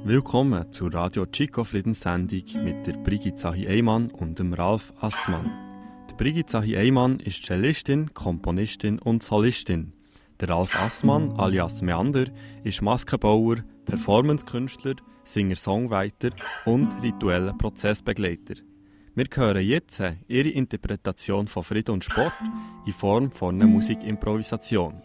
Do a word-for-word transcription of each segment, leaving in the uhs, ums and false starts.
Willkommen zur Radio Chico Friedenssendung mit der Brigitte Zahi-Eymann und dem Ralf Assmann. Die Brigitte Zahi-Eymann ist Cellistin, Komponistin und Solistin. Der Ralf Assmann alias Meander ist Maskenbauer, Performancekünstler, Singer-Songwriter und ritueller Prozessbegleiter. Wir hören jetzt ihre Interpretation von Frieden und Sport in Form von einer Musikimprovisation.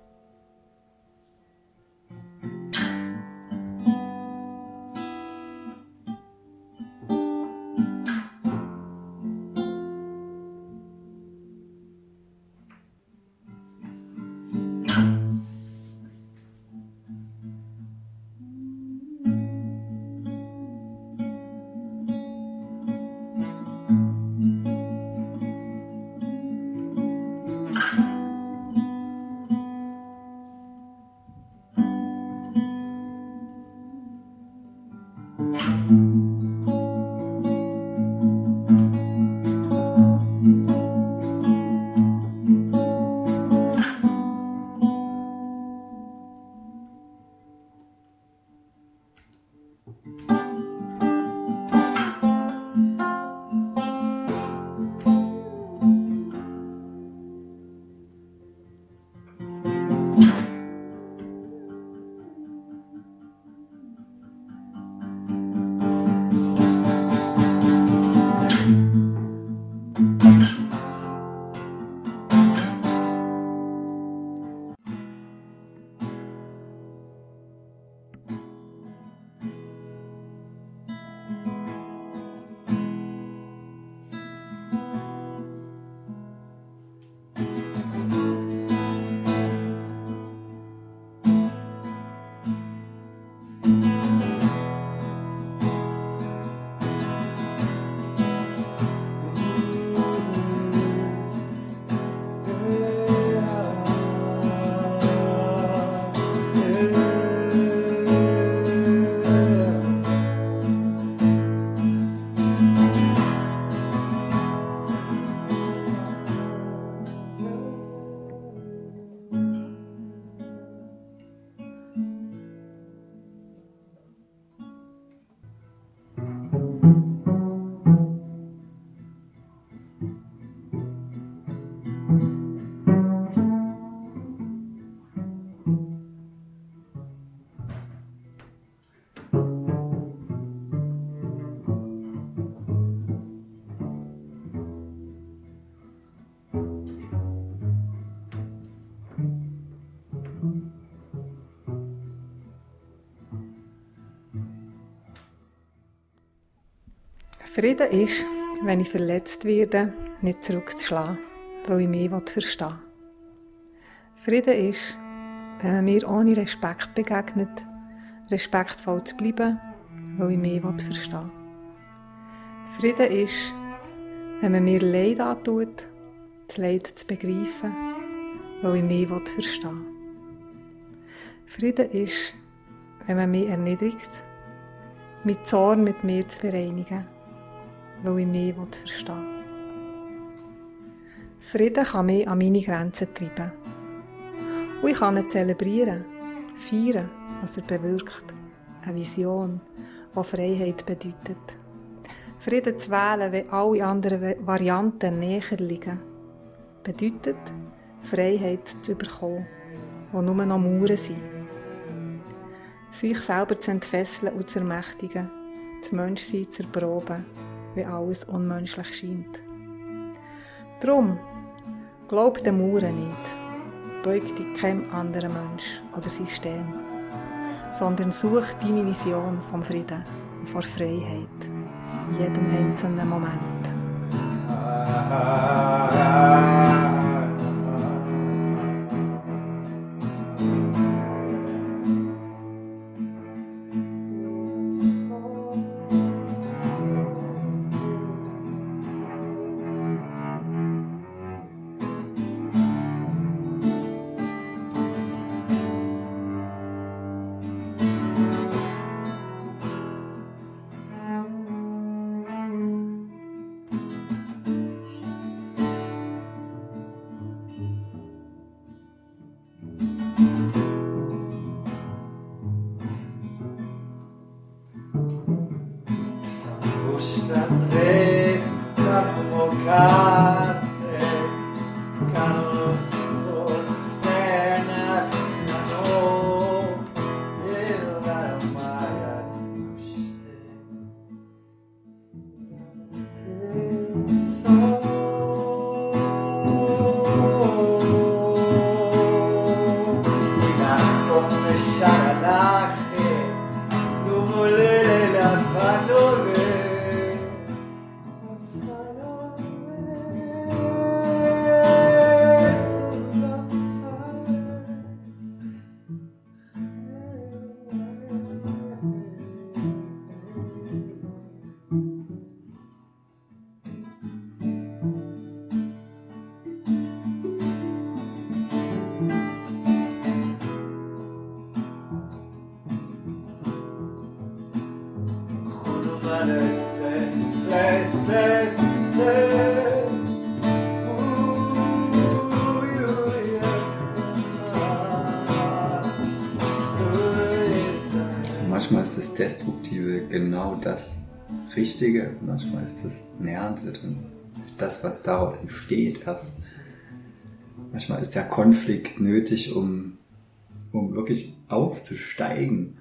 Frieden ist, wenn ich verletzt werde, nicht zurückzuschlagen, weil ich mehr verstehen will. Frieden ist, wenn man mir ohne Respekt begegnet, respektvoll zu bleiben, weil ich mehr verstehen will. Frieden ist, wenn man mir Leid antut, das Leid zu begreifen, weil ich mehr verstehen will. Frieden ist, wenn man mich erniedrigt, mit Zorn mit mir zu bereinigen, weil ich mehr verstehen will. Frieden kann mich an meine Grenzen treiben. Und ich kann ihn zelebrieren, feiern, was er bewirkt. Eine Vision, die Freiheit bedeutet. Frieden zu wählen, wenn alle anderen Varianten näher liegen, bedeutet, Freiheit zu bekommen, die nur noch Mauern sind. Sich selber zu entfesseln und zu ermächtigen, das Menschsein zu erproben, wie alles unmenschlich scheint. Darum, glaub den Mauern nicht, beug dich keinem anderen Mensch oder System, sondern such deine Vision vom Frieden und von Freiheit in jedem einzelnen Moment. Manchmal ist das Destruktive genau das Richtige, manchmal ist das Nährende und das, was daraus entsteht, erst. Manchmal ist der Konflikt nötig, um, um wirklich aufzusteigen.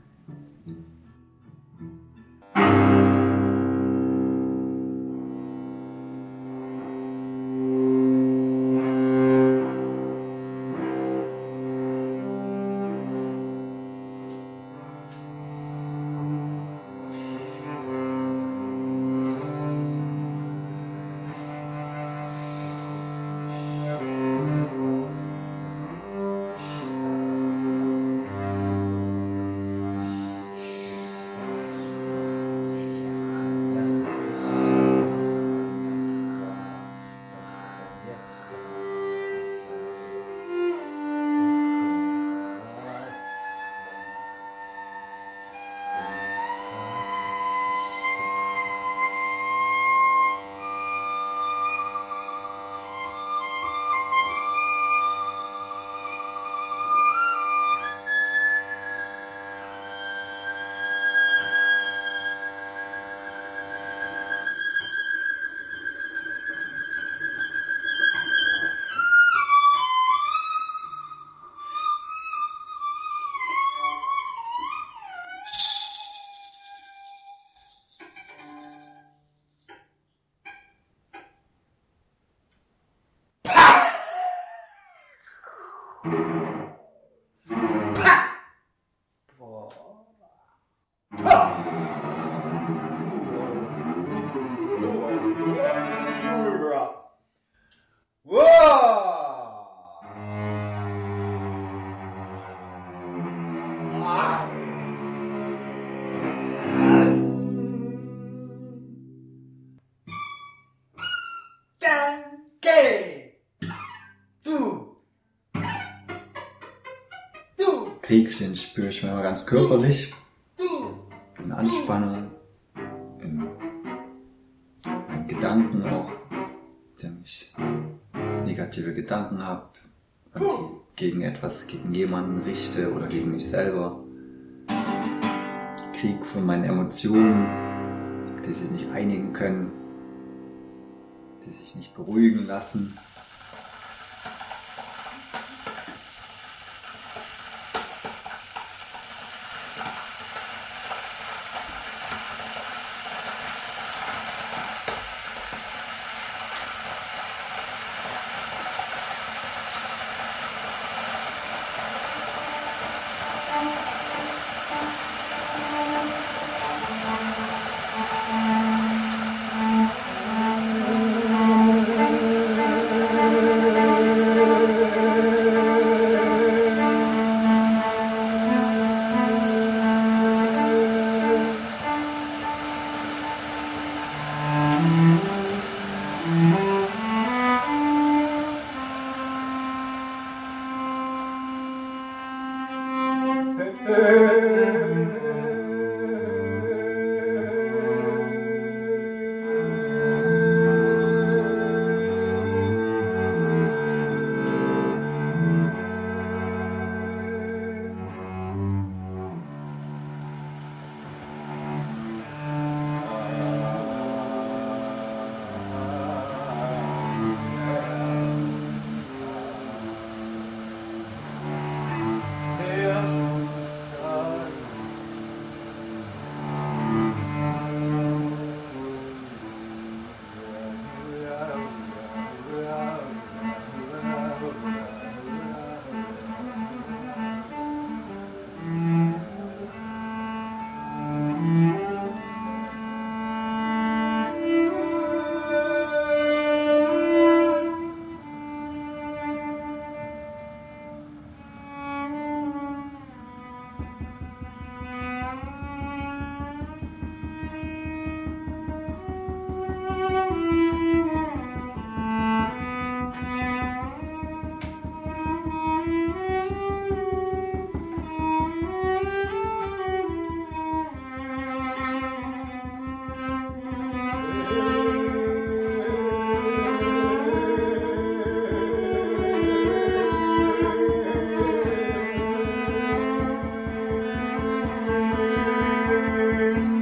Krieg, den spüre ich manchmal ganz körperlich, in Anspannung, in, in Gedanken auch, wenn ich negative Gedanken habe, gegen etwas, gegen jemanden richte oder gegen mich selber. Krieg von meinen Emotionen, die sich nicht einigen können, die sich nicht beruhigen lassen.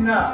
Donna!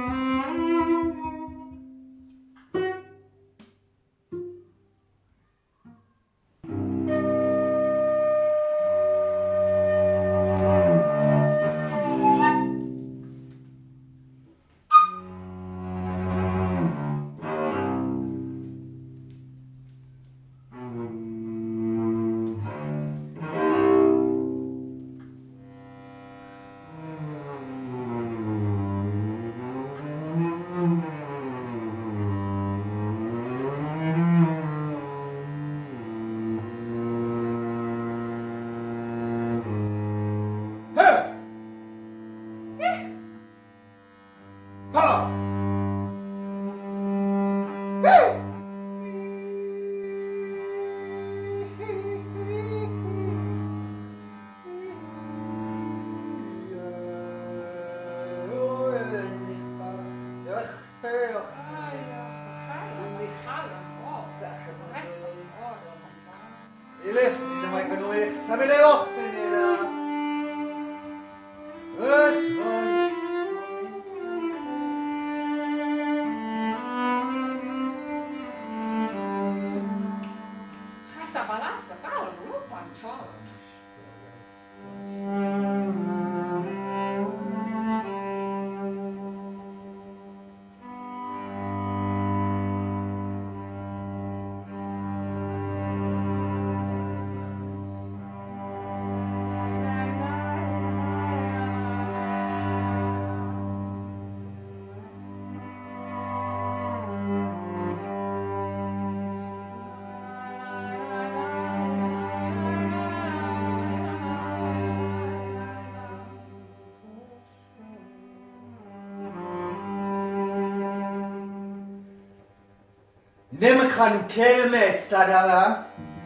نمی خانم کلمه صدامه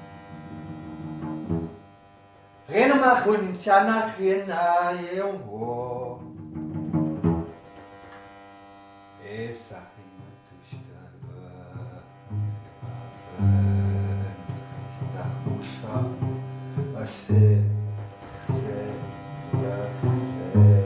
غینو مخون شنخین آیه و ایسا خیمه توشتر ایستا خوشا واسه خسه لخسه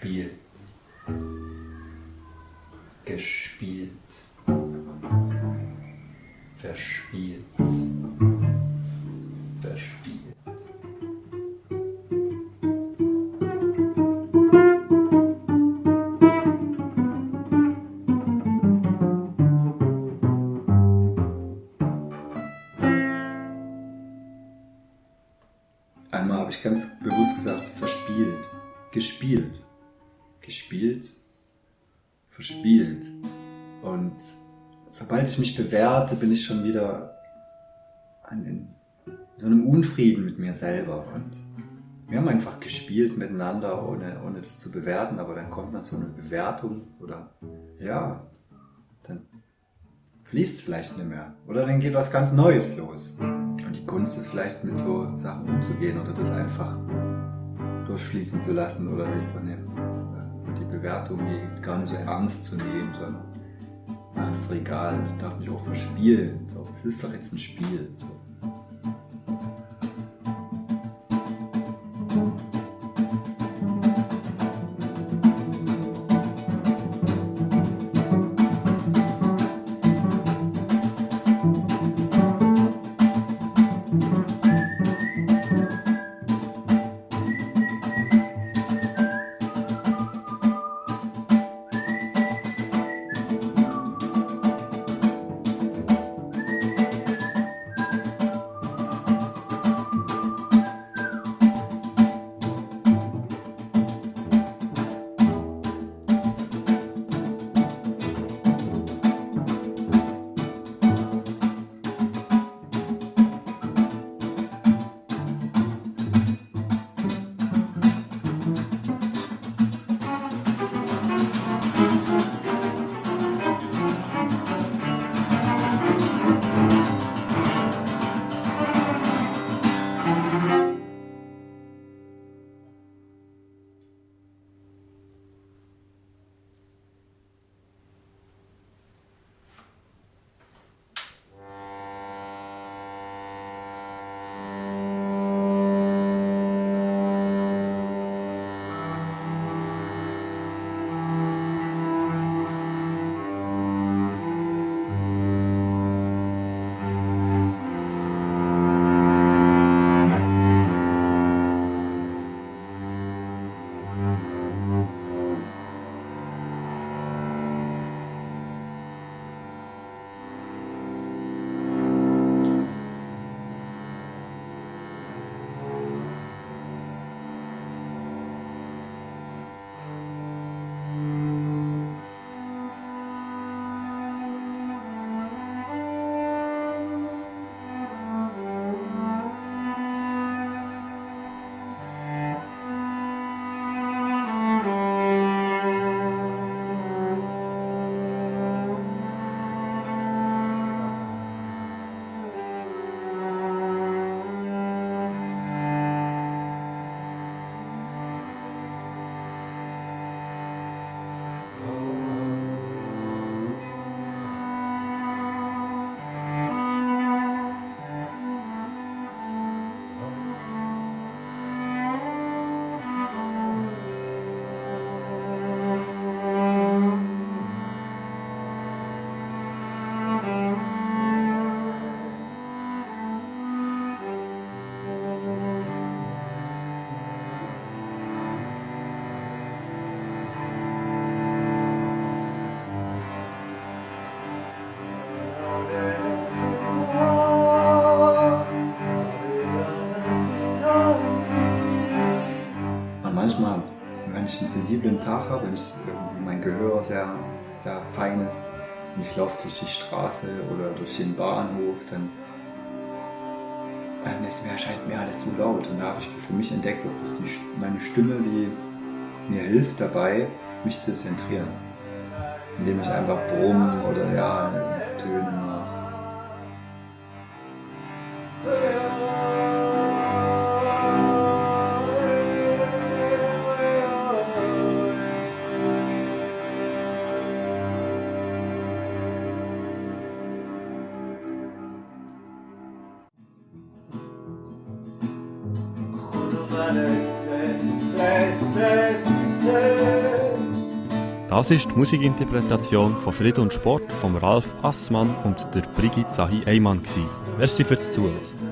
Verspielt. Gespielt. Verspielt. Verspielt. Einmal habe ich ganz bewusst gesagt, verspielt, gespielt, gespielt, verspielt. Und sobald ich mich bewerte, bin ich schon wieder in so einem Unfrieden mit mir selber. Und wir haben einfach gespielt miteinander, ohne, ohne das zu bewerten, aber dann kommt man zu einer Bewertung oder ja, dann fließt es vielleicht nicht mehr. Oder dann geht was ganz Neues los. Und die Kunst ist vielleicht mit so Sachen umzugehen oder das einfach durchfließen zu lassen oder weißt du nicht. Also die Bewertung, die gar nicht so ernst zu nehmen, sondern ach, ist doch egal, ich darf mich auch verspielen. So, es ist doch jetzt ein Spiel. So. Manchmal, wenn ich einen sensiblen Tag habe, wenn ich irgendwie mein Gehör sehr, sehr fein ist und ich laufe durch die Straße oder durch den Bahnhof, dann, dann ist mir, erscheint mir alles so laut. Und da habe ich für mich entdeckt, dass die, meine Stimme die mir hilft dabei, mich zu zentrieren. Indem ich einfach brumm oder ja, Töne mache. Se, se, se, se. Das ist die Musikinterpretation von Friede und Sport von Ralf Assmann und der Brigitte Sahi Eyman. Merci fürs Zuhören.